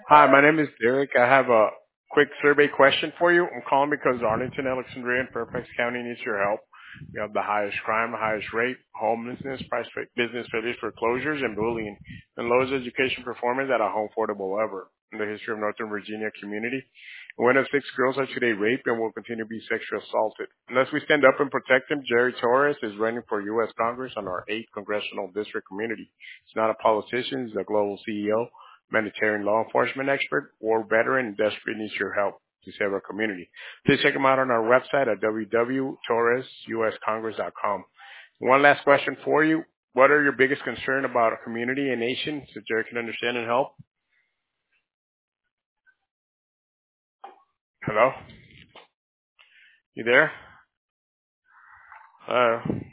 Hi, my name is Derek. I have a quick survey question for you. I'm calling because Arlington, Alexandria, and Fairfax County needs your help. We have the highest crime, the highest rate, homelessness, business failures, foreclosures, and bullying, and lowest education performance at a home affordable ever in the history of Northern Virginia community. One of six girls are today raped and will continue to be sexually assaulted. Unless we stand up and protect them, Jerry Torres is running for U.S. Congress on our 8th congressional district community. He's not a politician, he's a global CEO, humanitarian law enforcement expert, or veteran and desperately needs your help to save our community. Please check him out on our website at www.torresuscongress.com. One last question for you. What are your biggest concern about a community and nation so Jerry can understand and help? Hello? You there?